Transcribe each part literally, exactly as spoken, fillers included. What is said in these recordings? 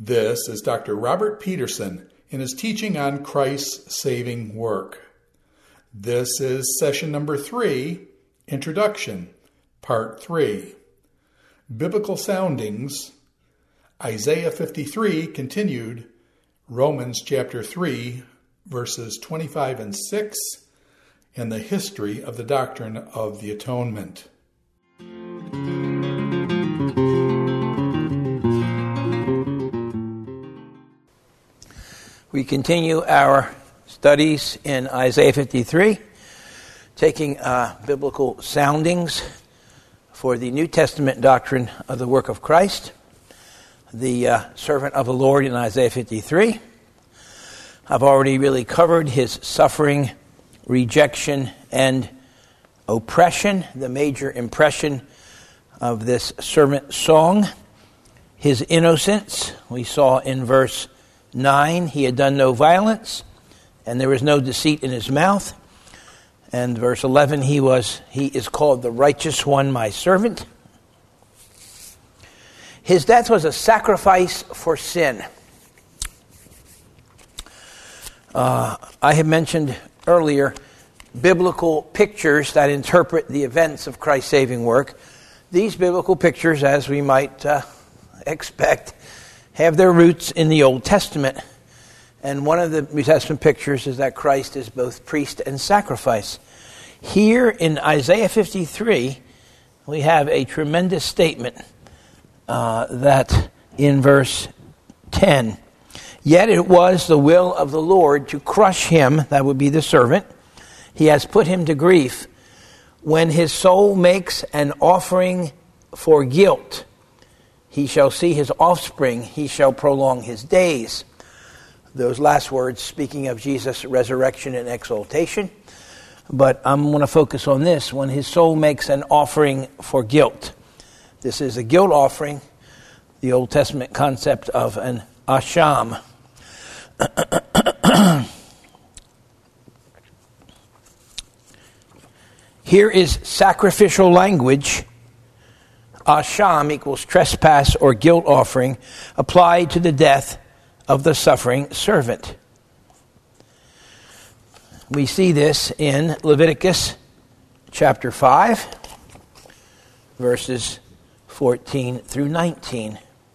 This is Doctor Robert Peterson in his teaching on Christ's saving work. This is session number three, Introduction, Part three. Biblical Soundings, Isaiah fifty-three continued, Romans chapter three, verses twenty-five and six, and the history of the doctrine of the atonement. We continue our studies in Isaiah fifty-three, taking uh, biblical soundings for the New Testament doctrine of the work of Christ, the uh, servant of the Lord in Isaiah fifty-three. I've already really covered his suffering, rejection, and oppression, the major impression of this servant song. His innocence, we saw in verse nine, he had done no violence, and there was no deceit in his mouth. And verse eleven, he was he is called the righteous one, my servant. His death was a sacrifice for sin. Uh, I have mentioned earlier biblical pictures that interpret the events of Christ's saving work. These biblical pictures, as we might uh, expect, have their roots in the Old Testament. And one of the New Testament pictures is that Christ is both priest and sacrifice. Here in Isaiah fifty-three, we have a tremendous statement uh, that in verse ten, yet it was the will of the Lord to crush him, that would be the servant. He has put him to grief. When his soul makes an offering for guilt, he shall see his offspring, he shall prolong his days. Those last words speaking of Jesus' resurrection and exaltation. But I'm going to focus on this, when his soul makes an offering for guilt. This is a guilt offering, the Old Testament concept of an asham. Here is sacrificial language. Asham equals trespass or guilt offering applied to the death of the suffering servant. We see this in Leviticus chapter five, verses fourteen through nineteen.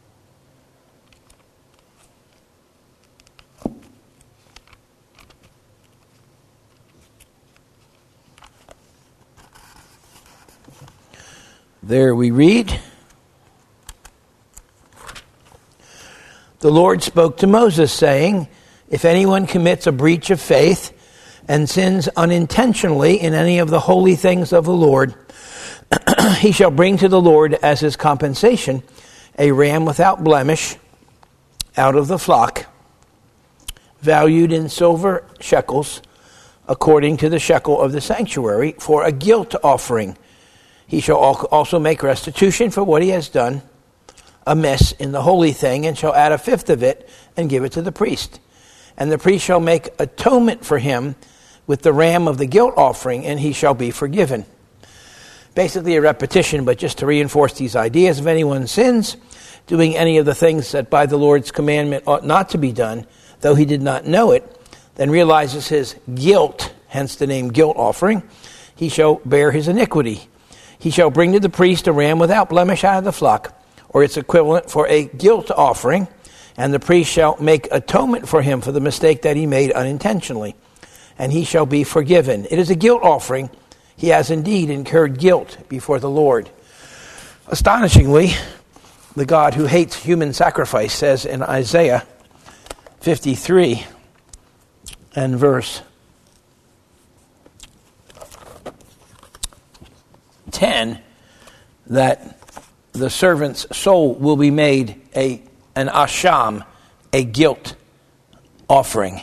There we read, the Lord spoke to Moses, saying, if anyone commits a breach of faith and sins unintentionally in any of the holy things of the Lord, he shall bring to the Lord as his compensation a ram without blemish out of the flock, valued in silver shekels, according to the shekel of the sanctuary, for a guilt offering. He shall also make restitution for what he has done amiss in the holy thing, and shall add a fifth of it and give it to the priest. And the priest shall make atonement for him with the ram of the guilt offering, and he shall be forgiven. Basically a repetition, but just to reinforce these ideas. If anyone sins, doing any of the things that by the Lord's commandment ought not to be done, though he did not know it, then realizes his guilt, hence the name guilt offering, he shall bear his iniquity. He shall bring to the priest a ram without blemish out of the flock, or its equivalent, for a guilt offering, and the priest shall make atonement for him for the mistake that he made unintentionally, and he shall be forgiven. It is a guilt offering. He has indeed incurred guilt before the Lord. Astonishingly, the God who hates human sacrifice says in Isaiah fifty-three and verse ten, that the servant's soul will be made a an asham, a guilt offering.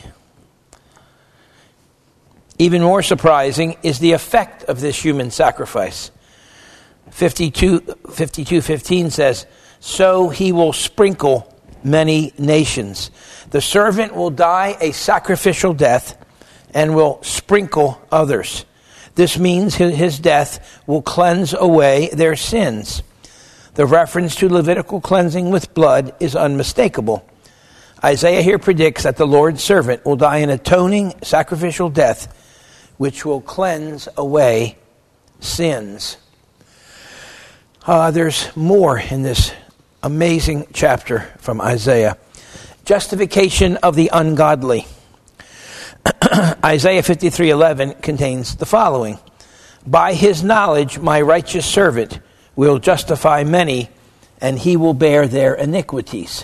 Even more surprising is the effect of this human sacrifice. fifty-two fifteen says, so he will sprinkle many nations. The servant will die a sacrificial death and will sprinkle others. This means his death will cleanse away their sins. The reference to Levitical cleansing with blood is unmistakable. Isaiah here predicts that the Lord's servant will die an atoning sacrificial death which will cleanse away sins. Uh, there's more in this amazing chapter from Isaiah. Justification of the ungodly. Isaiah fifty-three eleven contains the following. By his knowledge my righteous servant will justify many, and he will bear their iniquities.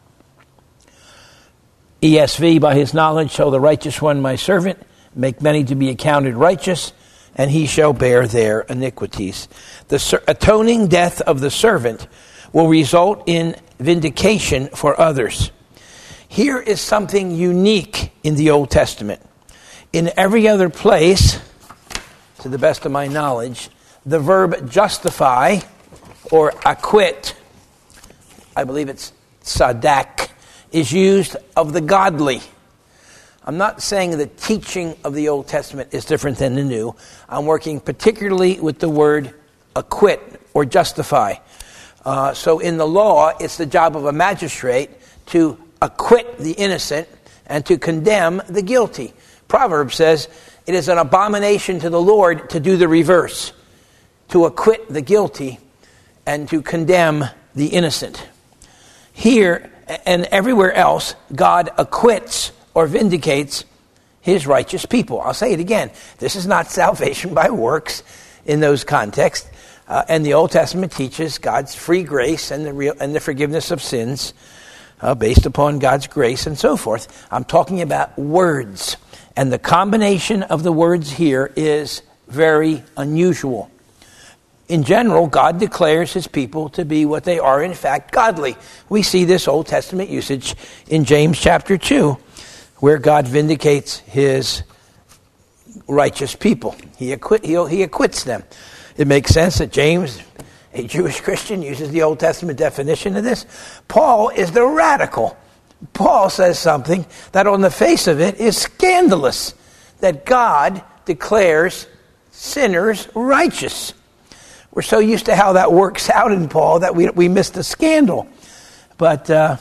E S V, by his knowledge shall the righteous one, my servant, make many to be accounted righteous, and he shall bear their iniquities. The ser- atoning death of the servant will result in vindication for others. Here is something unique in the Old Testament. In every other place, to the best of my knowledge, the verb justify or acquit, I believe it's sadak, is used of the godly. I'm not saying the teaching of the Old Testament is different than the New. I'm working particularly with the word acquit or justify. Uh, so in the law, it's the job of a magistrate to acquit the innocent and to condemn the guilty. Proverbs says it is an abomination to the Lord to do the reverse, to acquit the guilty and to condemn the innocent. Here and everywhere else, God acquits or vindicates his righteous people. I'll say it again. This is not salvation by works in those contexts. Uh, and the Old Testament teaches God's free grace and the real and the forgiveness of sins uh, based upon God's grace and so forth. I'm talking about words. And the combination of the words here is very unusual. In general, God declares his people to be what they are, in fact, godly. We see this Old Testament usage in James chapter two, where God vindicates his righteous people. He, acquit, he, he acquits them. It makes sense that James, a Jewish Christian, uses the Old Testament definition of this. Paul is the radical. Paul says something that on the face of it is scandalous, that God declares sinners righteous. We're so used to how that works out in Paul that we we miss the scandal. But uh,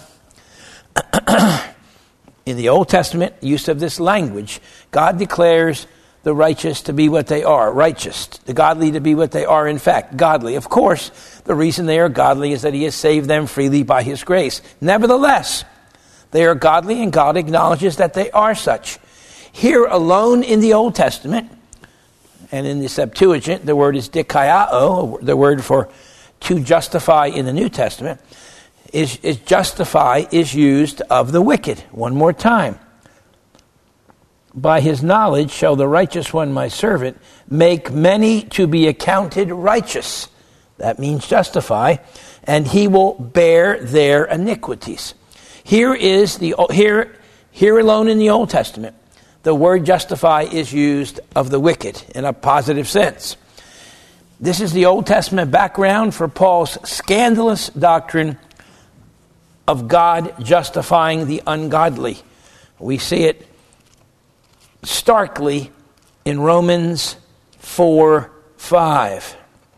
in the Old Testament use of this language, God declares the righteous to be what they are, righteous. The godly to be what they are, in fact, godly. Of course, the reason they are godly is that he has saved them freely by his grace. Nevertheless, they are godly, and God acknowledges that they are such. Here alone in the Old Testament, and in the Septuagint, the word is dikaiao, the word for to justify in the New Testament, is, is justify is used of the wicked. One more time. By his knowledge shall the righteous one, my servant, make many to be accounted righteous. That means justify, and he will bear their iniquities. Here is the here here alone in the Old Testament, the word justify is used of the wicked in a positive sense. This is the Old Testament background for Paul's scandalous doctrine of God justifying the ungodly. We see it starkly in Romans four five.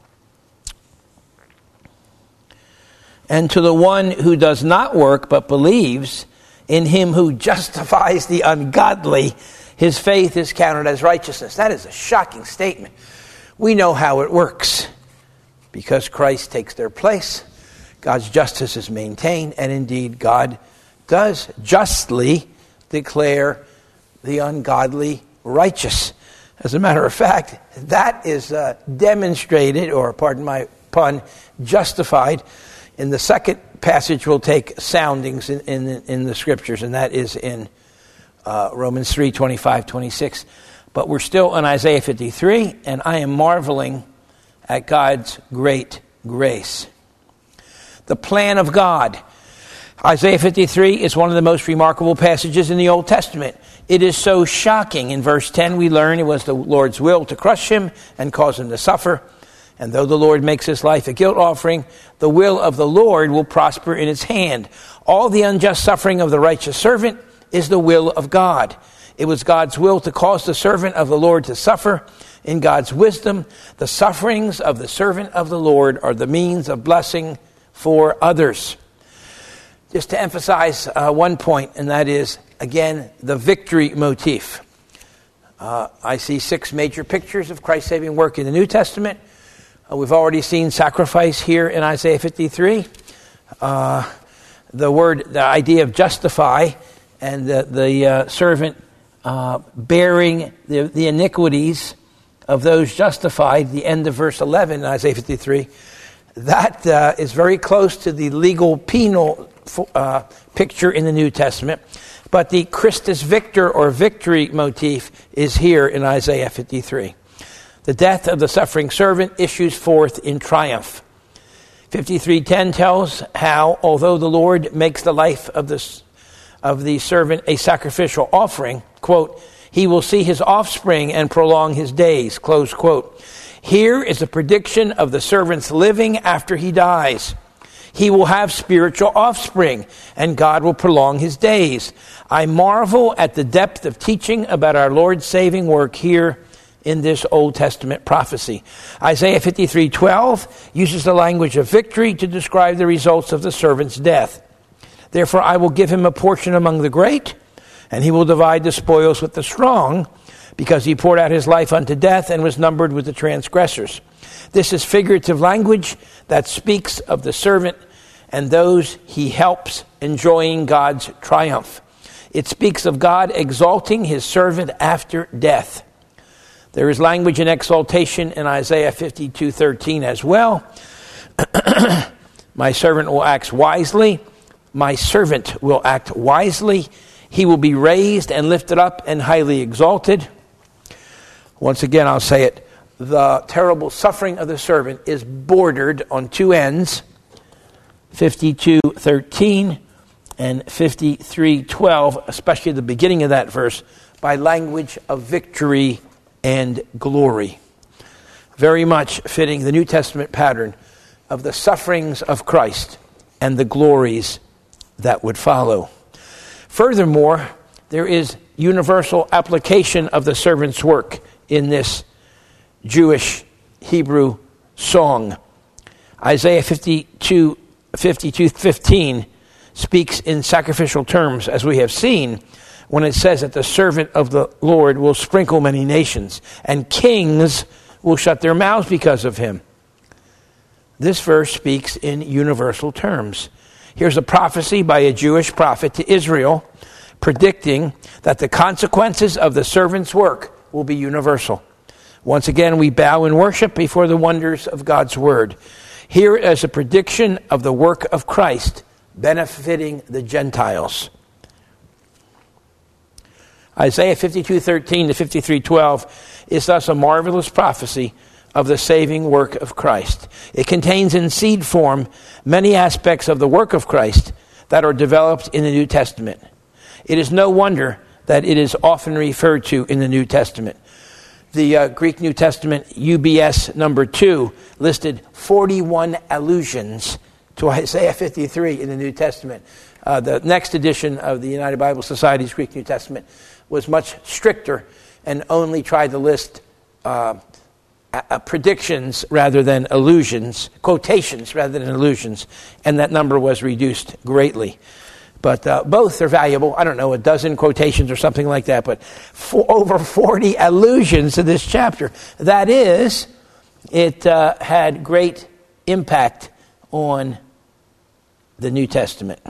And to the one who does not work but believes in him who justifies the ungodly, his faith is counted as righteousness. That is a shocking statement. We know how it works. Because Christ takes their place, God's justice is maintained, and indeed God does justly declare the ungodly righteous. As a matter of fact, that is uh, demonstrated, or pardon my pun, justified in the second passage we'll take soundings in, in, in the scriptures, and that is in uh, Romans three, twenty-five, twenty-six. But we're still in Isaiah fifty-three, and I am marveling at God's great grace. The plan of God. Isaiah fifty-three is one of the most remarkable passages in the Old Testament. It is so shocking. In verse ten we learn it was the Lord's will to crush him and cause him to suffer. And though the Lord makes his life a guilt offering, the will of the Lord will prosper in its hand. All the unjust suffering of the righteous servant is the will of God. It was God's will to cause the servant of the Lord to suffer. In God's wisdom, the sufferings of the servant of the Lord are the means of blessing for others. just to emphasize uh, one point, and that is, again, the victory motif. Uh, I see six major pictures of Christ's saving work in the New Testament. Uh, we've already seen sacrifice here in Isaiah fifty-three. Uh, the word, the idea of justify, and the, the uh, servant uh, bearing the, the iniquities of those justified, the end of verse eleven in Isaiah fifty-three, that uh, is very close to the legal penal uh, picture in the New Testament. But the Christus Victor or victory motif is here in Isaiah fifty-three. The death of the suffering servant issues forth in triumph. fifty-three ten tells how, although the Lord makes the life of the, of the servant a sacrificial offering, quote, he will see his offspring and prolong his days, close quote. Here is a prediction of the servant's living after he dies. He will have spiritual offspring, and God will prolong his days. I marvel at the depth of teaching about our Lord's saving work here in this Old Testament prophecy. Isaiah fifty-three twelve uses the language of victory to describe the results of the servant's death. Therefore, I will give him a portion among the great, and he will divide the spoils with the strong, because he poured out his life unto death and was numbered with the transgressors. This is figurative language that speaks of the servant and those he helps enjoying God's triumph. It speaks of God exalting his servant after death. There is language in exaltation in Isaiah fifty-two thirteen as well. My servant will act wisely. My servant will act wisely. He will be raised and lifted up and highly exalted. Once again, I'll say it. The terrible suffering of the servant is bordered on two ends, fifty-two thirteen and fifty-three twelve, especially the beginning of that verse, by language of victory and glory. Very much fitting the New Testament pattern of the sufferings of Christ and the glories that would follow. Furthermore, there is universal application of the servant's work in this Jewish Hebrew song. Isaiah fifty-two fifteen speaks in sacrificial terms, as we have seen, when it says that the servant of the Lord will sprinkle many nations, and kings will shut their mouths because of him. This verse speaks in universal terms. Here's a prophecy by a Jewish prophet to Israel, predicting that the consequences of the servant's work will be universal. Once again, we bow in worship before the wonders of God's word. Here is a prediction of the work of Christ benefiting the Gentiles. Isaiah fifty-two thirteen to fifty-three twelve is thus a marvelous prophecy of the saving work of Christ. It contains in seed form many aspects of the work of Christ that are developed in the New Testament. It is no wonder that it is often referred to in the New Testament. The uh, Greek New Testament U B S number two listed forty-one allusions to Isaiah fifty-three in the New Testament. Uh, the next edition of the United Bible Society's Greek New Testament was much stricter and only tried to list uh, uh, predictions rather than allusions, quotations rather than allusions, and that number was reduced greatly. But uh, both are valuable. I don't know, a dozen quotations or something like that, but for over forty allusions to this chapter. That is, it uh, had great impact on the New Testament.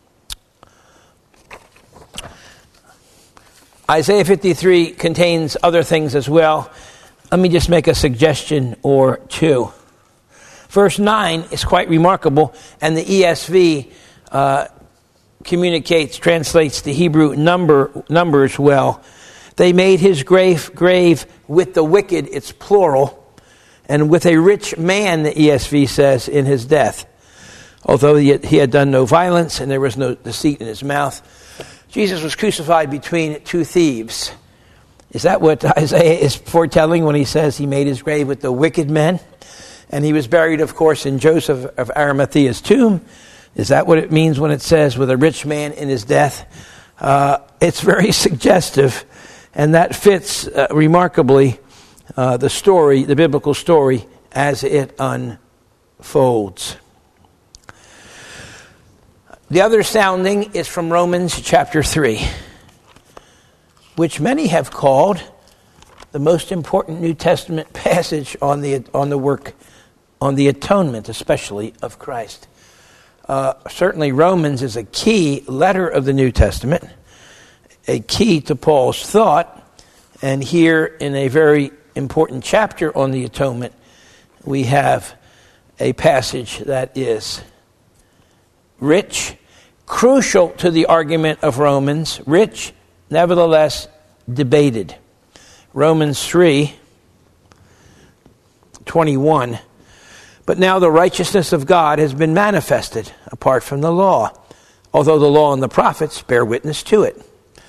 Isaiah fifty-three contains other things as well. Let me just make a suggestion or two. Verse nine is quite remarkable, and the E S V uh, communicates, translates the Hebrew number numbers well. They made his grave grave with the wicked, it's plural, and with a rich man, the E S V says, in his death. Although he had, he had done no violence and there was no deceit in his mouth. Jesus was crucified between two thieves. Is that what Isaiah is foretelling when he says he made his grave with the wicked men? And he was buried, of course, in Joseph of Arimathea's tomb. Is that what it means when it says with a rich man in his death? Uh, it's very suggestive, and that fits uh, remarkably uh, the story, the biblical story, as it unfolds. The other sounding is from Romans chapter three, which many have called the most important New Testament passage on the on the work, on the atonement, especially of Christ. Uh, certainly Romans is a key letter of the New Testament, a key to Paul's thought, and here in a very important chapter on the atonement, we have a passage that is rich, crucial to the argument of Romans, rich, nevertheless debated. Romans three twenty-one. But now the righteousness of God has been manifested apart from the law, although the law and the prophets bear witness to it.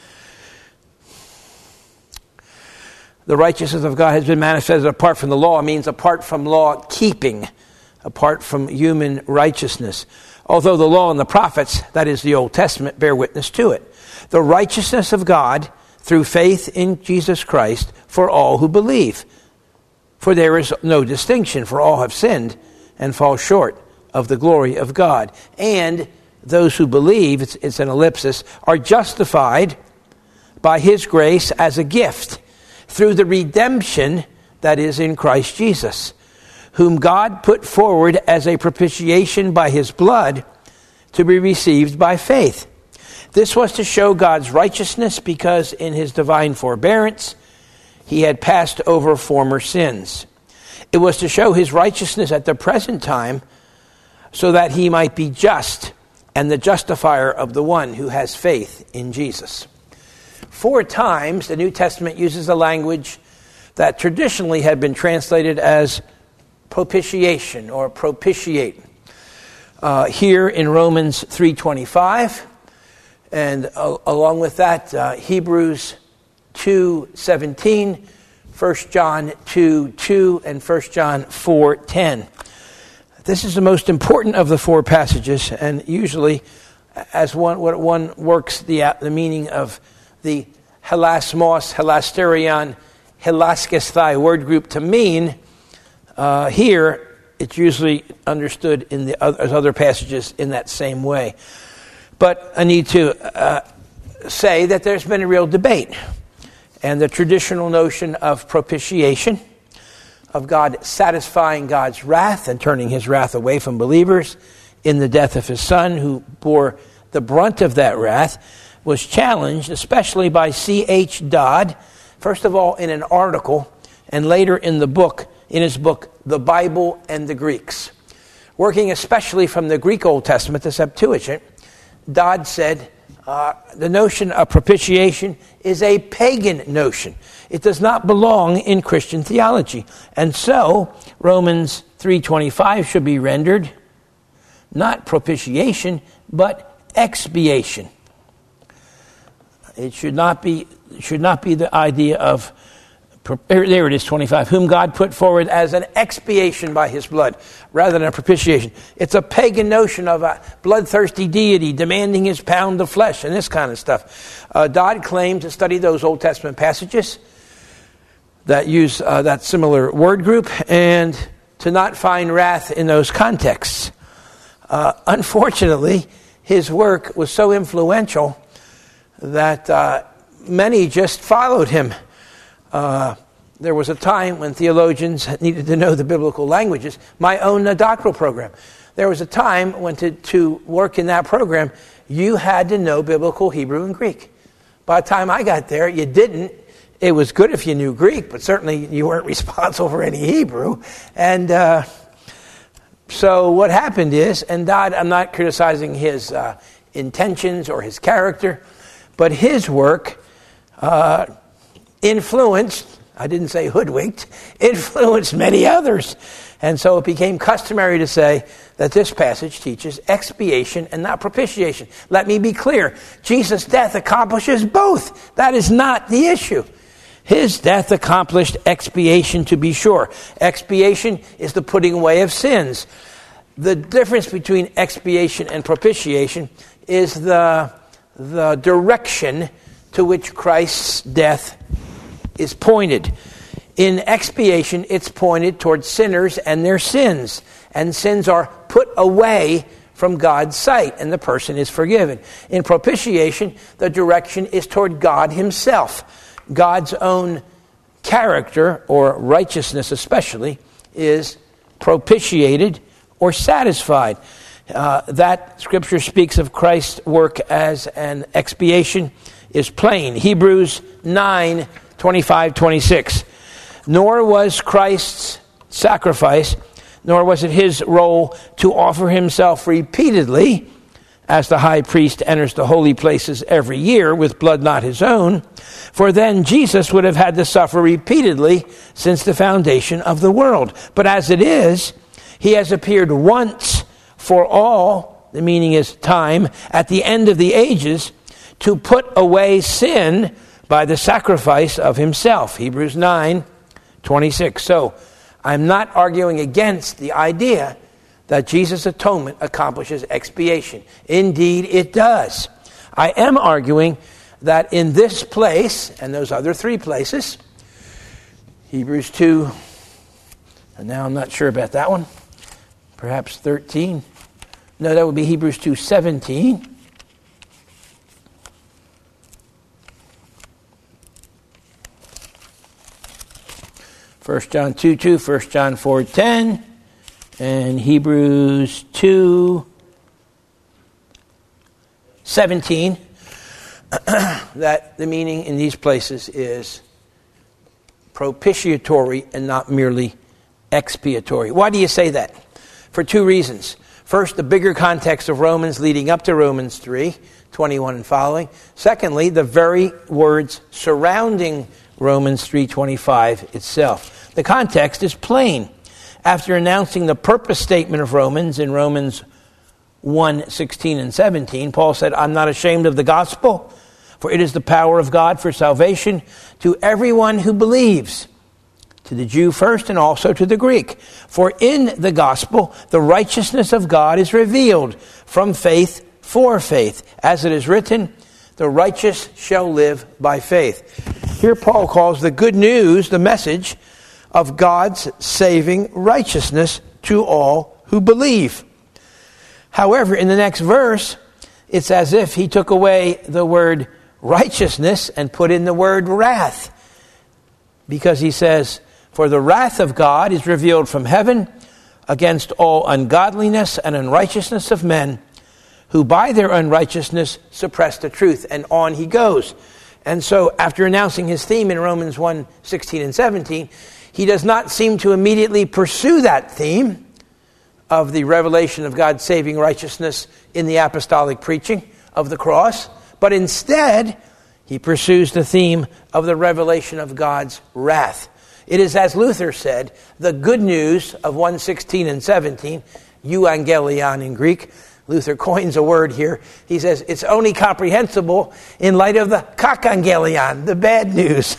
The righteousness of God has been manifested apart from the law means apart from law keeping, apart from human righteousness. Although the law and the prophets, that is the Old Testament, bear witness to it. The righteousness of God through faith in Jesus Christ for all who believe. For there is no distinction, for all have sinned and fall short of the glory of God. And those who believe, it's, it's an ellipsis, are justified by his grace as a gift through the redemption that is in Christ Jesus, whom God put forward as a propitiation by his blood to be received by faith. This was to show God's righteousness because in his divine forbearance he had passed over former sins. It was to show his righteousness at the present time so that he might be just and the justifier of the one who has faith in Jesus. Four times the New Testament uses a language that traditionally had been translated as propitiation or propitiate. Uh, here in Romans three twenty-five, and uh, along with that, uh, Hebrews two seventeen, First John two two, and First John four ten. This is the most important of the four passages, and usually, as one what one works the uh, the meaning of the helasmos, helasterion, helaskesthai word group to mean, uh, here it's usually understood in the other, other passages in that same way. But I need to uh, say that there's been a real debate. And the traditional notion of propitiation, of God satisfying God's wrath and turning his wrath away from believers in the death of his Son, who bore the brunt of that wrath, was challenged, especially by C H Dodd, first of all in an article, and later in the book, in his book, The Bible and the Greeks. Working especially from the Greek Old Testament, the Septuagint, Dodd said, uh, the notion of propitiation is a pagan notion. It does not belong in Christian theology. And so, Romans three twenty-five should be rendered not propitiation, but expiation. It should not be should not be the idea of, there it is, twenty-five, whom God put forward as an expiation by his blood, rather than a propitiation. It's a pagan notion of a bloodthirsty deity demanding his pound of flesh and this kind of stuff. Uh, Dodd claimed to study those Old Testament passages that use uh, that similar word group and to not find wrath in those contexts. Uh, unfortunately, his work was so influential that uh, many just followed him. Uh, there was a time when theologians needed to know the biblical languages. My own uh, doctoral program. There was a time when to, to work in that program, you had to know biblical Hebrew and Greek. By the time I got there, you didn't. It was good if you knew Greek, but certainly you weren't responsible for any Hebrew. And uh, so what happened is, and Dodd, I'm not criticizing his uh, intentions or his character, but his work uh, influenced, I didn't say hoodwinked, influenced many others. And so it became customary to say that this passage teaches expiation and not propitiation. Let me be clear. Jesus' death accomplishes both. That is not the issue. His death accomplished expiation, to be sure. Expiation is the putting away of sins. The difference between expiation and propitiation is the, the direction to which Christ's death is pointed. In expiation, it's pointed towards sinners and their sins. And sins are put away from God's sight, and the person is forgiven. In propitiation, the direction is toward God himself. God's own character, or righteousness especially, is propitiated or satisfied. Uh, that scripture speaks of Christ's work as an expiation is plain. Hebrews nine, twenty-five, twenty-six. Nor was Christ's sacrifice, nor was it his role to offer himself repeatedly, as the high priest enters the holy places every year with blood not his own, for then Jesus would have had to suffer repeatedly since the foundation of the world. But as it is, he has appeared once for all, the meaning is time, at the end of the ages, to put away sin by the sacrifice of himself. Hebrews nine, twenty-six. So, I'm not arguing against the idea that Jesus' atonement accomplishes expiation. Indeed, it does. I am arguing that in this place, and those other three places, Hebrews two, and now I'm not sure about that one, perhaps thirteen. No, that would be Hebrews two seventeen. First John two two, First John four ten, and Hebrews two seventeen, that the meaning in these places is propitiatory and not merely expiatory. Why do you say that? For two reasons. First, the bigger context of Romans leading up to Romans three, twenty-one and following. Secondly, the very words surrounding Romans three twenty-five itself. The context is plain. After announcing the purpose statement of Romans in Romans one, sixteen and seventeen, Paul said, I'm not ashamed of the gospel, for it is the power of God for salvation to everyone who believes, to the Jew first and also to the Greek. For in the gospel, the righteousness of God is revealed from faith for faith. As it is written, the righteous shall live by faith. Here Paul calls the good news, the message of God's saving righteousness to all who believe. However, in the next verse, it's as if he took away the word righteousness and put in the word wrath. Because he says, for the wrath of God is revealed from heaven against all ungodliness and unrighteousness of men, who by their unrighteousness suppress the truth. And on he goes. And so after announcing his theme in Romans one, sixteen and seventeen, he does not seem to immediately pursue that theme of the revelation of God's saving righteousness in the apostolic preaching of the cross, but instead he pursues the theme of the revelation of God's wrath. It is, as Luther said, the good news of one sixteen and seventeen, euangelion in Greek. Luther coins a word here. He says it's only comprehensible in light of the kakangelion, the bad news.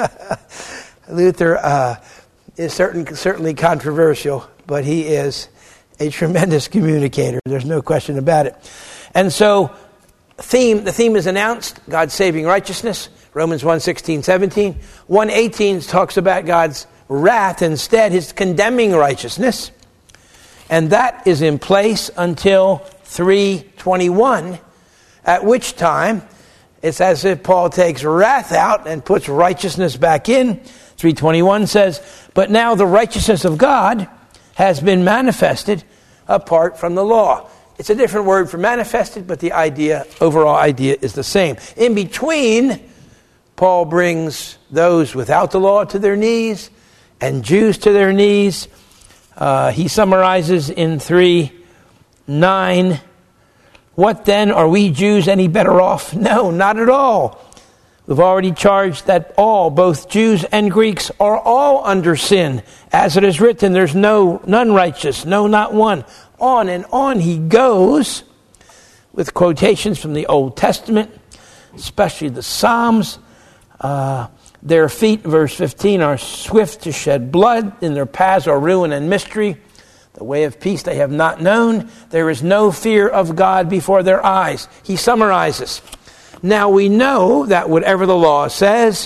Luther uh, is certain, certainly controversial, but he is a tremendous communicator. There's no question about it. And so theme, the theme is announced, God's saving righteousness, Romans one, sixteen, seventeen. one eighteen talks about God's wrath, instead his condemning righteousness. And that is in place until three twenty-one, at which time it's as if Paul takes wrath out and puts righteousness back in. three twenty-one says, but now the righteousness of God has been manifested apart from the law. It's a different word for manifested, but the idea, overall idea is the same. In between, Paul brings those without the law to their knees and Jews to their knees. Uh, he summarizes in three nine, what then, are we Jews any better off? No, not at all. We've already charged that all, both Jews and Greeks, are all under sin. As it is written, there's no none righteous, no, not one. On and on he goes with quotations from the Old Testament, especially the Psalms. Uh, their feet, verse fifteen, are swift to shed blood. In their paths are ruin and mystery. The way of peace they have not known. There is no fear of God before their eyes. He summarizes. Now we know that whatever the law says,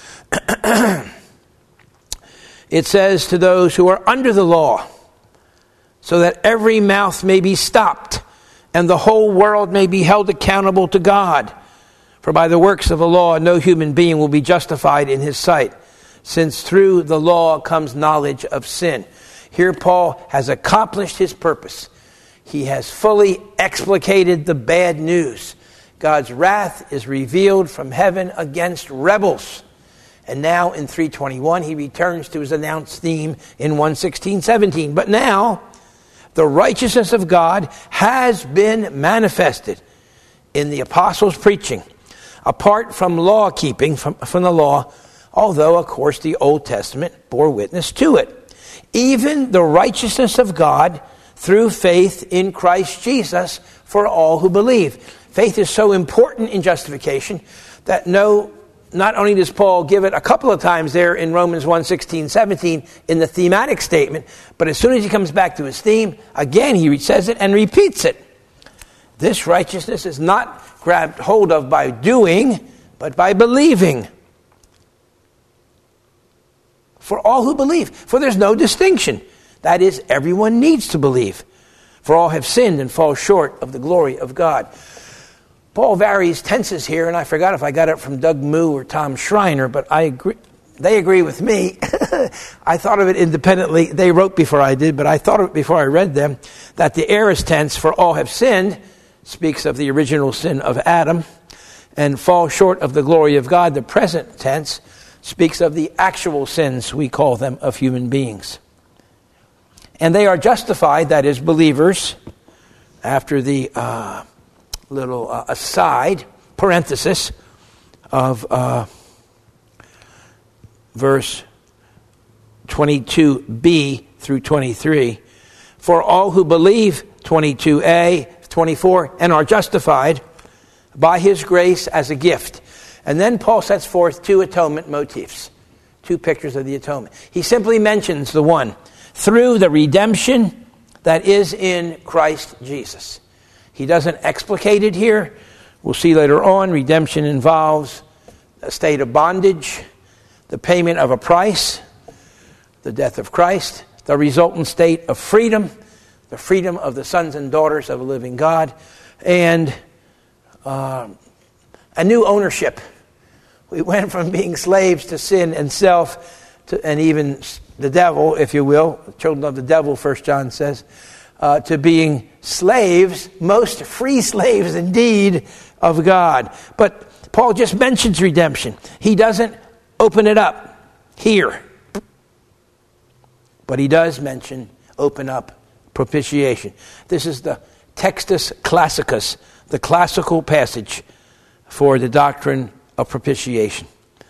it says to those who are under the law, so that every mouth may be stopped and the whole world may be held accountable to God. For by the works of the law, no human being will be justified in his sight, since through the law comes knowledge of sin. Here Paul has accomplished his purpose. He has fully explicated the bad news. God's wrath is revealed from heaven against rebels. And now in three twenty-one, he returns to his announced theme in one sixteen seventeen. But now, the righteousness of God has been manifested in the apostles' preaching, apart from law keeping, from, from the law, although, of course, the Old Testament bore witness to it. Even the righteousness of God through faith in Christ Jesus for all who believe. Faith is so important in justification that no, not only does Paul give it a couple of times there in Romans one sixteen seventeen in the thematic statement, but as soon as he comes back to his theme, again he says it and repeats it. This righteousness is not grabbed hold of by doing, but by believing. For all who believe. For there's no distinction. That is, everyone needs to believe. For all have sinned and fall short of the glory of God. Paul varies tenses here, and I forgot if I got it from Doug Moo or Tom Schreiner, but I agree. They agree with me. I thought of it independently. They wrote before I did, but I thought of it before I read them, that the aorist tense, for all have sinned, speaks of the original sin of Adam, and fall short of the glory of God. The present tense speaks of the actual sins, we call them, of human beings. And they are justified, that is, believers, after the uh, little uh, aside, parenthesis, of uh, verse twenty-two b through twenty-three. For all who believe, twenty-two a, twenty-four, and are justified by his grace as a gift. And then Paul sets forth two atonement motifs, two pictures of the atonement. He simply mentions the one, through the redemption that is in Christ Jesus. He doesn't explicate it here. We'll see later on, redemption involves a state of bondage, the payment of a price, the death of Christ, the resultant state of freedom, the freedom of the sons and daughters of a living God, and uh, a new ownership. We went from being slaves to sin and self, to, and even the devil, if you will, children of the devil, First John says, uh, to being slaves, most free slaves indeed, of God. But Paul just mentions redemption. He doesn't open it up here. But he does mention, open up, propitiation. This is the Textus Classicus, the classical passage for the doctrine of propitiation.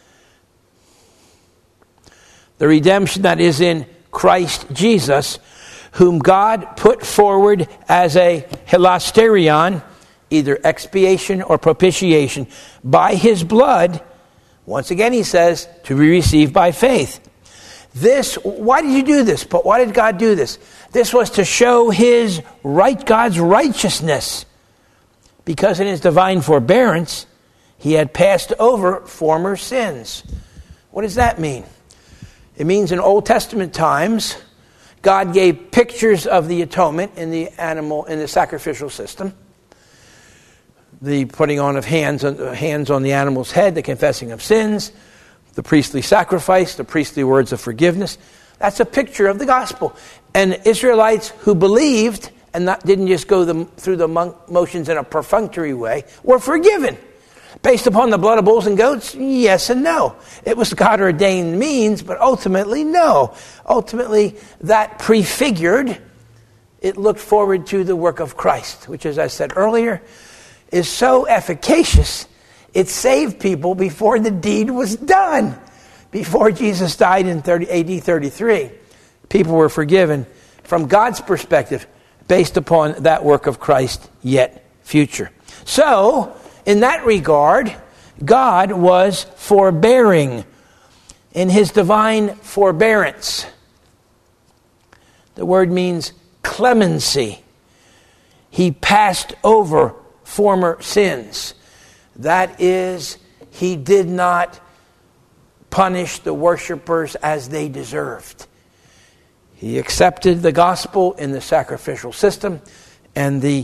The redemption that is in Christ Jesus, whom God put forward as a hilasterion, either expiation or propitiation, by his blood, once again he says, to be received by faith. This, why did you do this? But why did God do this? This was to show his right, God's righteousness, because in his divine forbearance, he had passed over former sins. What does that mean? It means in Old Testament times, God gave pictures of the atonement in the animal, in the sacrificial system. The putting on of hands on, hands on the animal's head, the confessing of sins, the priestly sacrifice, the priestly words of forgiveness. That's a picture of the gospel. And Israelites who believed and not, didn't just go the, through the motions in a perfunctory way were forgiven. Based upon the blood of bulls and goats, yes and no. It was God-ordained means, but ultimately, no. Ultimately, that prefigured, it looked forward to the work of Christ, which, as I said earlier, is so efficacious, it saved people before the deed was done. Before Jesus died in A D thirty-three, people were forgiven from God's perspective based upon that work of Christ, yet future. So, in that regard, God was forbearing in his divine forbearance. The word means clemency. He passed over former sins. That is, he did not punish the worshipers as they deserved. He accepted the gospel in the sacrificial system and the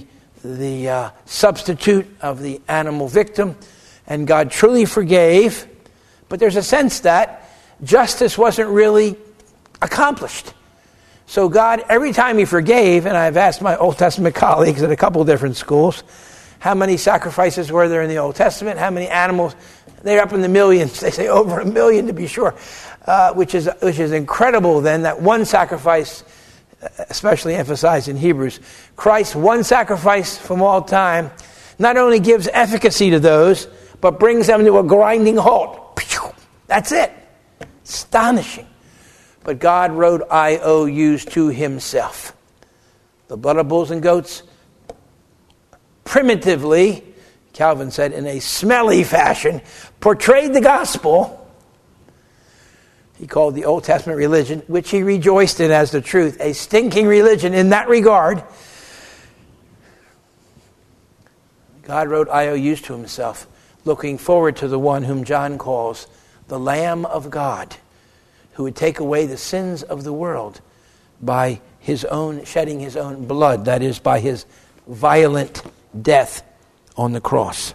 the uh, substitute of the animal victim, and God truly forgave. But there's a sense that justice wasn't really accomplished. So God, every time he forgave, and I've asked my Old Testament colleagues at a couple different schools, how many sacrifices were there in the Old Testament? How many animals? They're up in the millions. They say over a million to be sure, uh, which is which is incredible then, that one sacrifice, especially emphasized in Hebrews, Christ's one sacrifice from all time, not only gives efficacy to those, but brings them to a grinding halt. That's it. Astonishing. But God wrote I O Us to himself. The blood of bulls and goats, primitively, Calvin said, in a smelly fashion, portrayed the gospel. He called the Old Testament religion, which he rejoiced in as the truth, a stinking religion in that regard. God wrote I O Us to himself, looking forward to the one whom John calls the Lamb of God, who would take away the sins of the world by his own shedding his own blood, that is, by his violent death on the cross.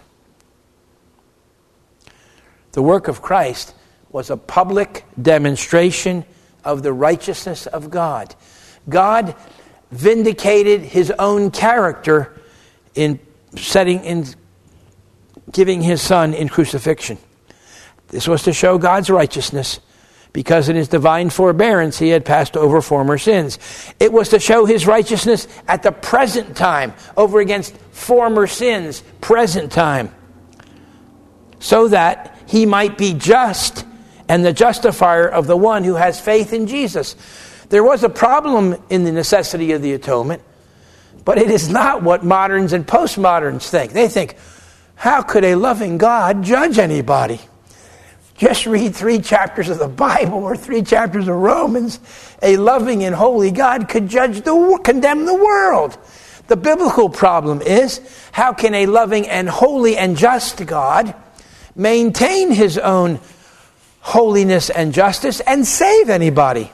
The work of Christ was a public demonstration of the righteousness of God. God vindicated his own character in setting in giving his son in crucifixion. This was to show God's righteousness, because in his divine forbearance he had passed over former sins. It was to show his righteousness at the present time, over against former sins, present time, so that he might be just and the justifier of the one who has faith in Jesus. There was a problem in the necessity of the atonement, but it is not what moderns and postmoderns think. They think, how could a loving God judge anybody? Just read three chapters of the Bible or three chapters of Romans. A loving and holy God could judge the condemn the world. The biblical problem is, how can a loving and holy and just God maintain his own holiness and justice and save anybody?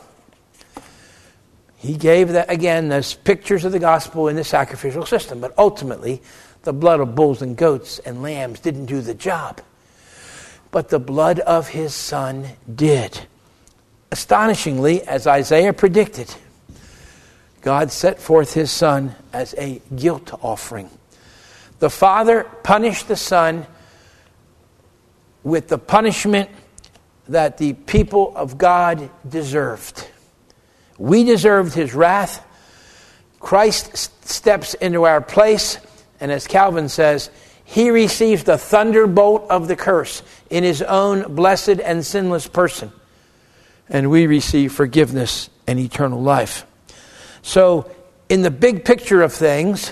He gave that, again, those pictures of the gospel in the sacrificial system, but ultimately the blood of bulls and goats and lambs didn't do the job. But the blood of his son did. Astonishingly, as Isaiah predicted, God set forth his son as a guilt offering. The Father punished the Son with the punishment that the people of God deserved. We deserved his wrath. Christ steps into our place, and as Calvin says, he receives the thunderbolt of the curse in his own blessed and sinless person. And we receive forgiveness and eternal life. So, in the big picture of things,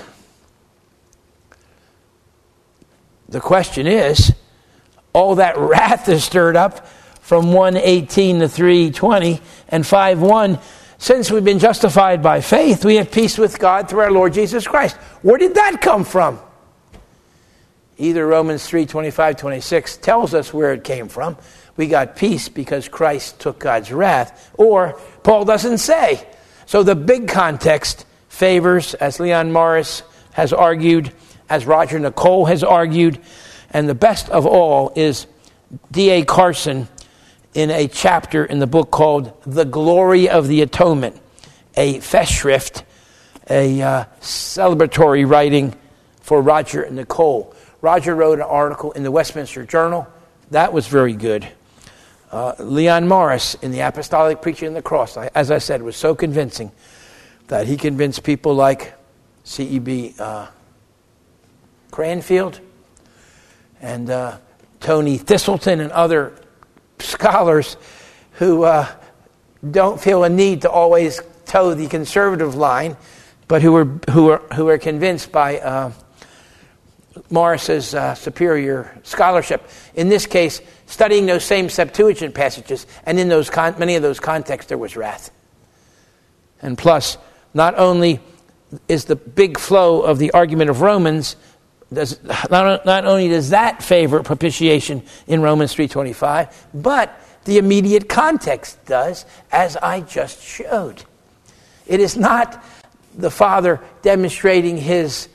the question is, all that wrath is stirred up from one eighteen to three twenty and five one. Since we've been justified by faith, we have peace with God through our Lord Jesus Christ. Where did that come from? Either Romans three twenty-five, twenty-six tells us where it came from. We got peace because Christ took God's wrath. Or Paul doesn't say. So the big context favors, as Leon Morris has argued, as Roger Nicole has argued, and the best of all is D A Carson in a chapter in the book called The Glory of the Atonement, a Festschrift, a uh, celebratory writing for Roger Nicole. Roger wrote an article in the Westminster Journal. That was very good. Uh, Leon Morris in the Apostolic Preaching of the Cross, as I said, was so convincing that he convinced people like C E B Uh, Cranfield and uh, Tony Thistleton and other scholars who uh, don't feel a need to always toe the conservative line, but who are who are who are convinced by uh, Morris's uh, superior scholarship. In this case, studying those same Septuagint passages, and in those con- many of those contexts, there was wrath. And plus, not only is the big flow of the argument of Romans, does, not, not only does that favor propitiation in Romans three twenty-five, but the immediate context does, as I just showed. It is not the Father demonstrating his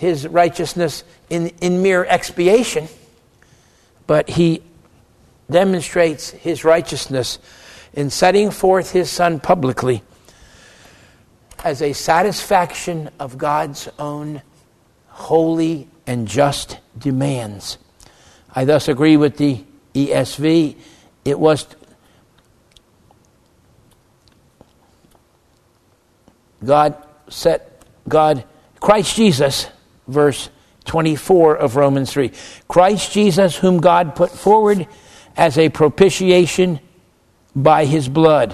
his righteousness in, in mere expiation, but he demonstrates his righteousness in setting forth his Son publicly as a satisfaction of God's own holy and just demands. I thus agree with the E S V. It was God set God Christ Jesus, verse twenty-four of Romans three. Christ Jesus, whom God put forward as a propitiation by his blood.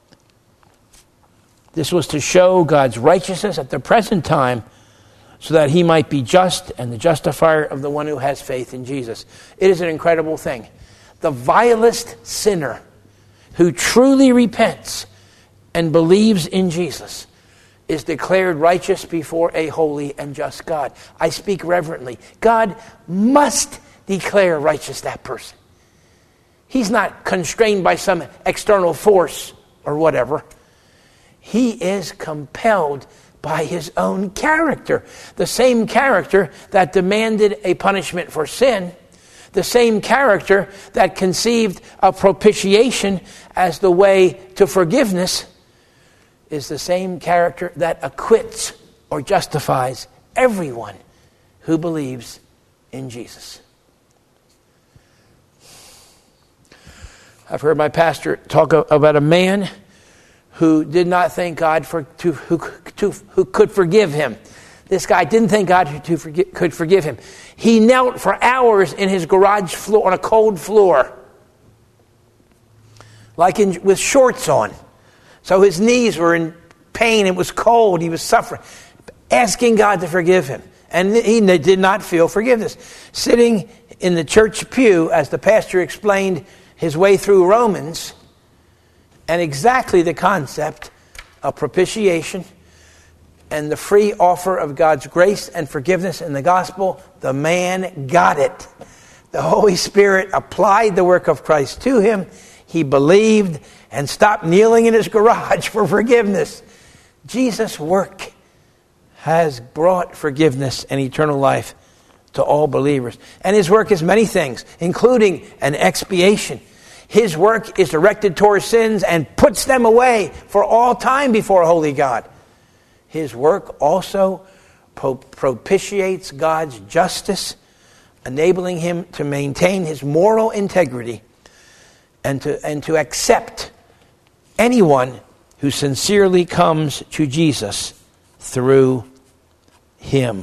This was to show God's righteousness at the present time, so that he might be just and the justifier of the one who has faith in Jesus. It is an incredible thing. The vilest sinner who truly repents and believes in Jesus is declared righteous before a holy and just God. I speak reverently. God must declare righteous that person. He's not constrained by some external force or whatever. He is compelled by his own character. The same character that demanded a punishment for sin, the same character that conceived a propitiation as the way to forgiveness, is the same character that acquits or justifies everyone who believes in Jesus. I've heard my pastor talk about a man who did not thank God for to, who, to, who could forgive him. This guy didn't thank God to forgive, could forgive him. He knelt for hours in his garage floor on a cold floor, like in, with shorts on. So his knees were in pain. It was cold. He was suffering, asking God to forgive him. And he did not feel forgiveness. Sitting in the church pew, as the pastor explained his way through Romans, and exactly the concept of propitiation and the free offer of God's grace and forgiveness in the gospel, the man got it. The Holy Spirit applied the work of Christ to him. He believed and stopped kneeling in his garage for forgiveness. Jesus' work has brought forgiveness and eternal life to all believers. And his work is many things, including an expiation. His work is directed towards sins and puts them away for all time before a holy God. His work also pro- propitiates God's justice, enabling him to maintain his moral integrity and to, and to accept anyone who sincerely comes to Jesus through him.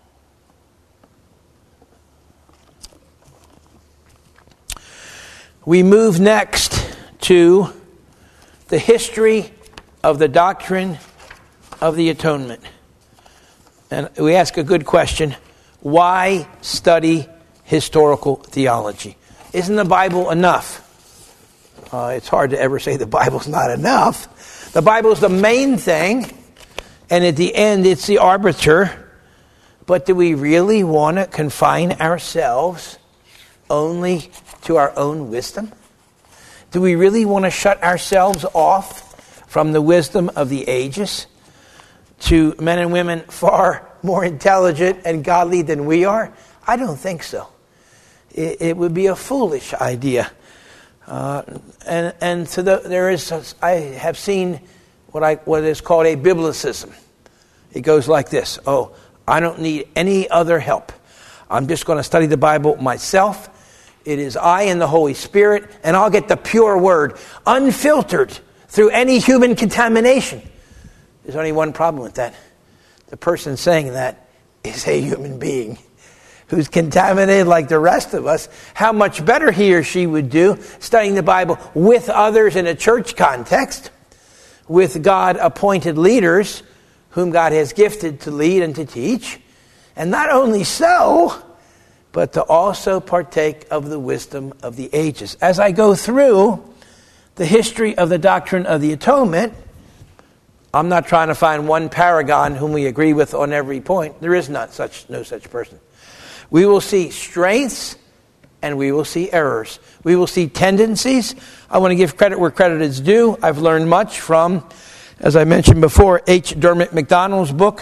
We move next to the history of the doctrine of the atonement. And we ask a good question. Why study historical theology? Isn't the Bible enough? Uh, it's hard to ever say the Bible's not enough. The Bible's the main thing, and at the end it's the arbiter. But do we really want to confine ourselves only to our own wisdom? Do we really want to shut ourselves off from the wisdom of the ages to men and women far more intelligent and godly than we are? I don't think so. It, it would be a foolish idea. Uh, and and so the, there is, a, I have seen what I what is called a biblicism. It goes like this: oh, I don't need any other help. I'm just going to study the Bible myself. It is I and the Holy Spirit, and I'll get the pure word, unfiltered through any human contamination. There's only one problem with that. The person saying that is a human being who's contaminated like the rest of us. How much better he or she would do studying the Bible with others in a church context, with God-appointed leaders whom God has gifted to lead and to teach. And not only so, but to also partake of the wisdom of the ages. As I go through the history of the doctrine of the atonement, I'm not trying to find one paragon whom we agree with on every point. There is not such no such person. We will see strengths and we will see errors. We will see tendencies. I want to give credit where credit is due. I've learned much from, as I mentioned before, H. Dermot MacDonald's book,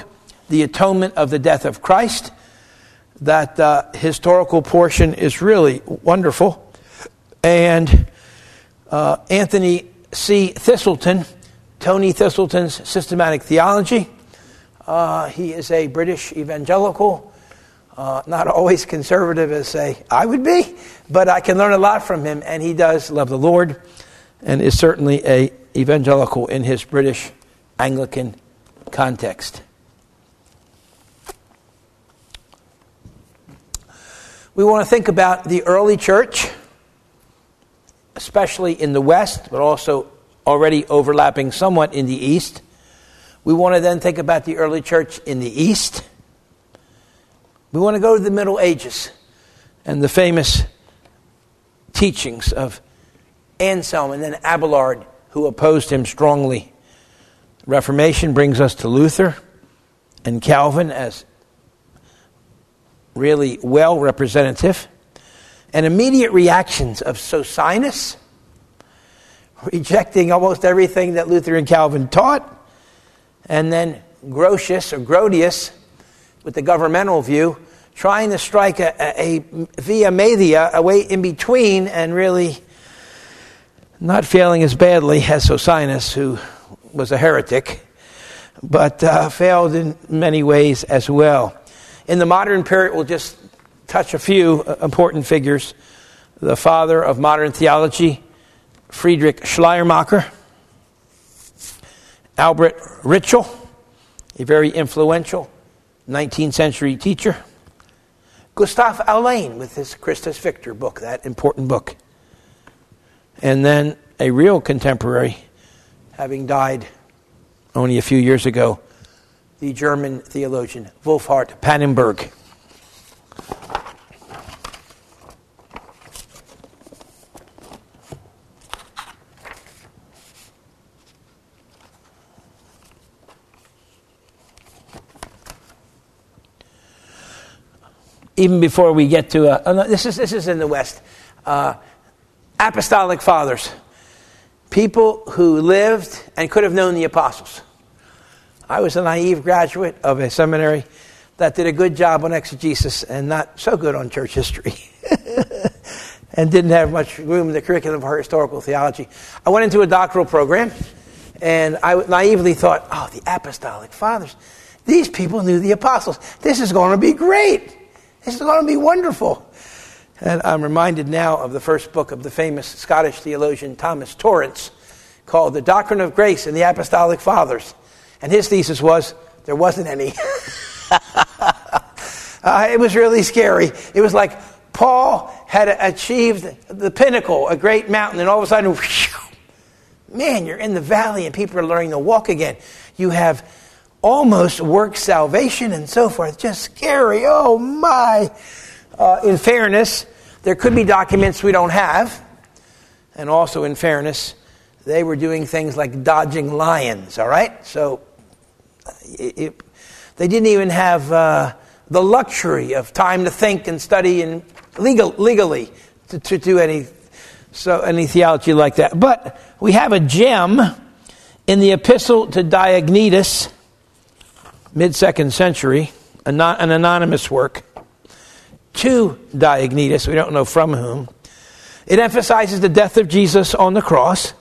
the atonement of the death of Christ. That uh, historical portion is really wonderful. And uh, Anthony C. Thistleton, Tony Thistleton's Systematic Theology. Uh, he is a British evangelical, uh, not always conservative as, say, I would be, but I can learn a lot from him, and he does love the Lord and is certainly a evangelical in his British Anglican context. We want to think about the early church, especially in the West, but also already overlapping somewhat in the East. We want to then think about the early church in the East. We want to go to the Middle Ages and the famous teachings of Anselm and then Abelard, who opposed him strongly. Reformation brings us to Luther and Calvin as really well representative. And immediate reactions of Socinus, rejecting almost everything that Luther and Calvin taught. And then Grotius or Grotius, with the governmental view, trying to strike a, a, a via media, a way in between, and really not failing as badly as Socinus, who was a heretic, but uh, failed in many ways as well. In the modern period, we'll just touch a few important figures. The father of modern theology, Friedrich Schleiermacher. Albert Ritschl, a very influential nineteenth century teacher. Gustav Aulén with his Christus Victor book, that important book. And then a real contemporary, having died only a few years ago, the German theologian Wolfhart Pannenberg. Even before we get to, uh, oh no, this is this is in the West, uh, apostolic fathers, people who lived and could have known the apostles. I was a naive graduate of a seminary that did a good job on exegesis and not so good on church history, and didn't have much room in the curriculum for historical theology. I went into a doctoral program, and I naively thought, oh, the apostolic fathers, these people knew the apostles. This is going to be great. This is going to be wonderful. And I'm reminded now of the first book of the famous Scottish theologian Thomas Torrance, called The Doctrine of Grace and the Apostolic Fathers. And his thesis was, there wasn't any. uh, it was really scary. It was like Paul had achieved the pinnacle, a great mountain, and all of a sudden, whew, man, you're in the valley and people are learning to walk again. You have almost work salvation and so forth. Just scary. Oh, my. Uh, in fairness, there could be documents we don't have. And also, in fairness, they were doing things like dodging lions, all right? So it, it, they didn't even have uh, the luxury of time to think and study and legal, legally to, to do any, so, any theology like that. But we have a gem in the Epistle to Diognetus, mid-second century, an anonymous work, to Diognetus, we don't know from whom. It emphasizes the death of Jesus on the cross,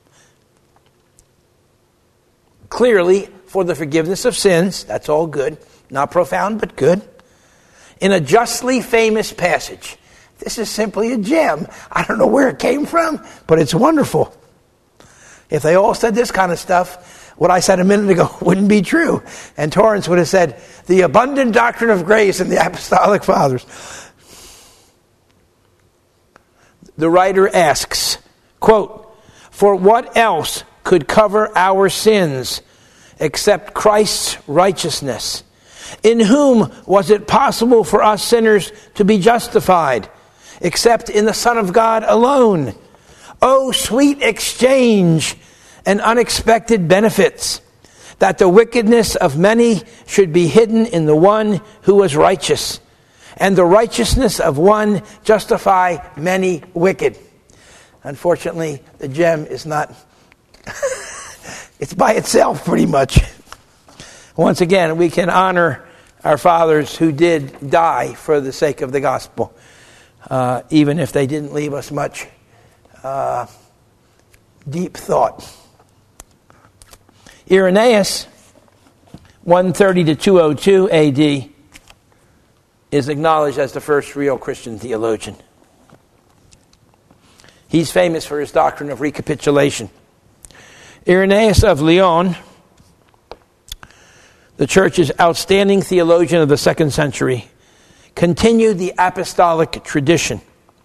clearly for the forgiveness of sins. That's all good. Not profound, but good. In a justly famous passage. This is simply a gem. I don't know where it came from, but it's wonderful. If they all said this kind of stuff, what I said a minute ago wouldn't be true. And Torrance would have said, the abundant doctrine of grace and the apostolic fathers. The writer asks, quote, for what else could cover our sins except Christ's righteousness? In whom was it possible for us sinners to be justified, except in the Son of God alone? Oh, sweet exchange and unexpected benefits, that the wickedness of many should be hidden in the one who was righteous, and the righteousness of one justify many wicked. Unfortunately, the gem is not, it's by itself pretty much. Once again, we can honor our fathers who did die for the sake of the gospel, uh, even if they didn't leave us much uh, deep thought. Irenaeus, one thirty to two oh two A D, is acknowledged as the first real Christian theologian. He's famous for his doctrine of recapitulation. Irenaeus of Lyon, the church's outstanding theologian of the second century, continued the apostolic tradition.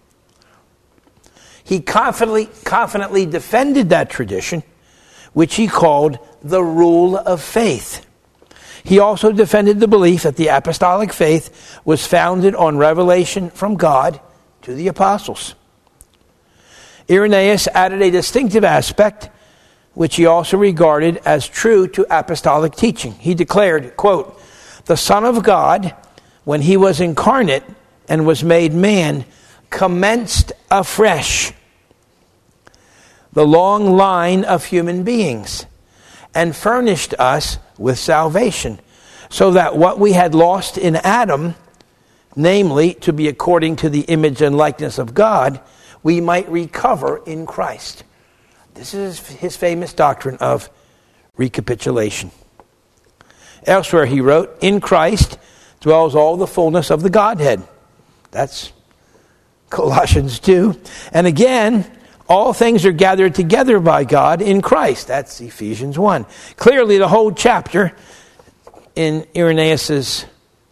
He confidently, confidently defended that tradition, which he called the rule of faith. He also defended the belief that the apostolic faith was founded on revelation from God to the apostles. Irenaeus added a distinctive aspect, which he also regarded as true to apostolic teaching. He declared, quote, "The Son of God, when he was incarnate and was made man, commenced afresh the long line of human beings and furnished us with salvation, so that what we had lost in Adam, namely to be according to the image and likeness of God, we might recover in Christ." This is his famous doctrine of recapitulation. Elsewhere he wrote, "In Christ dwells all the fullness of the Godhead." That's Colossians two. And again, all things are gathered together by God in Christ. That's Ephesians one. Clearly the whole chapter in Irenaeus'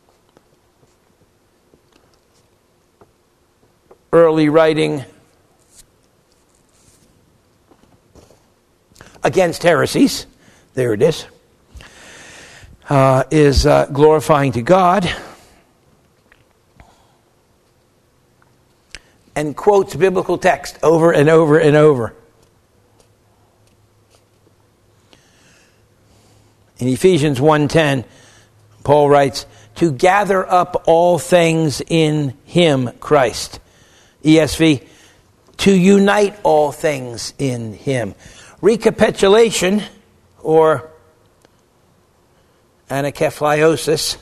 early writing against heresies, there it is, uh, is uh, glorifying to God, and quotes biblical text over and over and over. In Ephesians one ten, Paul writes, "To gather up all things in him," Christ. E S V, "To unite all things in him." Recapitulation, or anakephaliosis,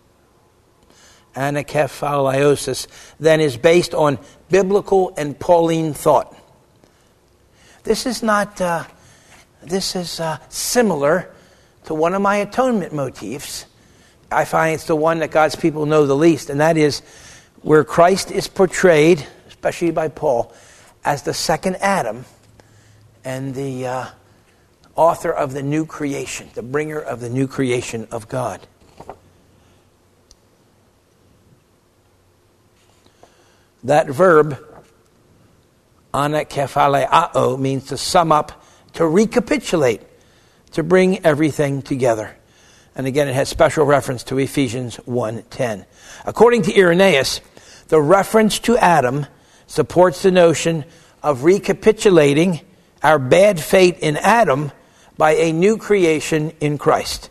anakephaliosis, then is based on biblical and Pauline thought. This is not, uh, this is uh, similar to one of my atonement motifs. I find it's the one that God's people know the least, and that is where Christ is portrayed, especially by Paul, as the second Adam and the uh, author of the new creation, the bringer of the new creation of God. That verb, anakephaleo, means to sum up, to recapitulate, to bring everything together. And again, it has special reference to Ephesians one ten. According to Irenaeus, the reference to Adam supports the notion of recapitulating our bad fate in Adam by a new creation in Christ.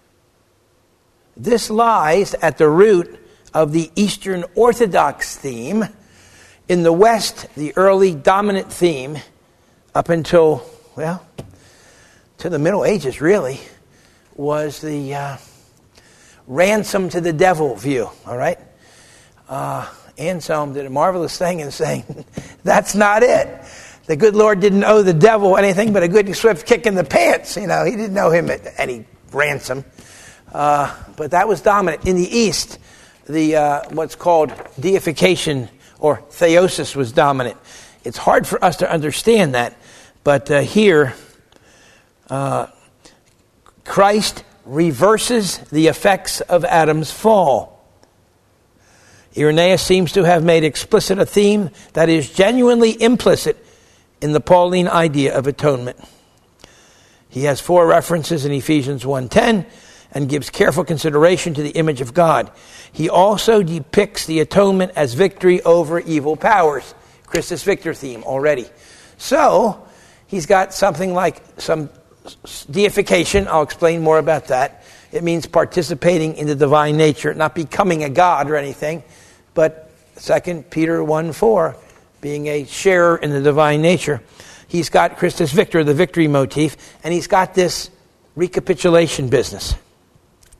This lies at the root of the Eastern Orthodox theme. In the West, the early dominant theme, up until, well, to the Middle Ages really, was the uh, ransom to the devil view, all right? Uh, Anselm did a marvelous thing in saying, that's not it. The good Lord didn't owe the devil anything but a good swift kick in the pants. You know, he didn't owe him any ransom. Uh, but that was dominant. In the East, the uh, what's called deification or theosis was dominant. It's hard for us to understand that. But uh, here, uh, Christ reverses the effects of Adam's fall. Irenaeus seems to have made explicit a theme that is genuinely implicit in the Pauline idea of atonement. He has four references in Ephesians one ten and gives careful consideration to the image of God. He also depicts the atonement as victory over evil powers. Christus Victor theme already. So, he's got something like some deification. I'll explain more about that. It means participating in the divine nature, not becoming a god or anything, but Second Peter one four, being a sharer in the divine nature. He's got Christus Victor, the victory motif, and he's got this recapitulation business.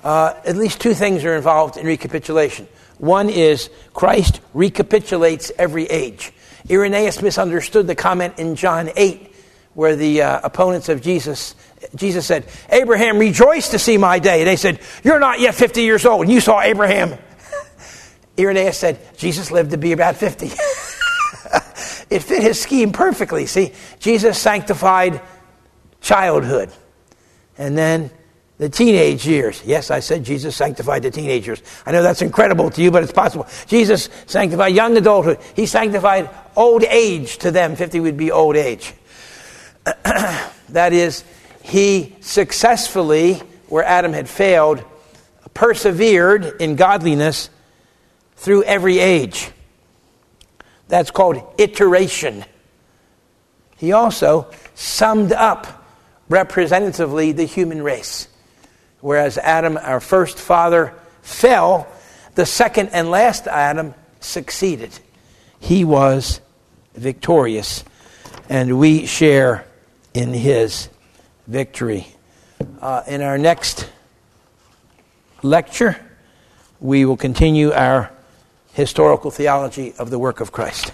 Uh, at least two things are involved in recapitulation. One is Christ recapitulates every age. Irenaeus misunderstood the comment in John eight, where the uh, opponents of Jesus, Jesus said, Abraham rejoiced to see my day. And they said, you're not yet fifty years old, and you saw Abraham. Irenaeus said, Jesus lived to be about fifty. It fit his scheme perfectly. See, Jesus sanctified childhood. And then the teenage years. Yes, I said Jesus sanctified the teenage years. I know that's incredible to you, but it's possible. Jesus sanctified young adulthood. He sanctified old age to them. fifty would be old age. That is, he successfully, where Adam had failed, persevered in godliness through every age. That's called iteration. He also summed up representatively the human race. Whereas Adam, our first father, fell, the second and last Adam succeeded. He was victorious, and we share in his victory. Uh, in our next lecture, we will continue our historical theology of the work of Christ.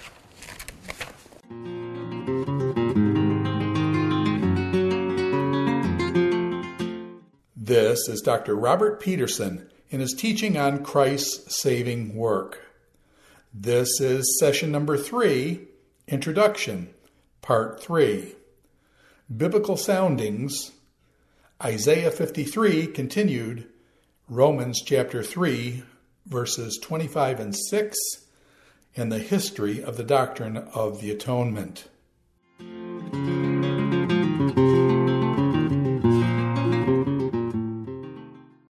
This is Doctor Robert Peterson in his teaching on Christ's saving work. This is session number three, Introduction, Part three. Biblical Soundings, Isaiah fifty-three continued, Romans chapter three, verses twenty-five and six, and the history of the doctrine of the atonement.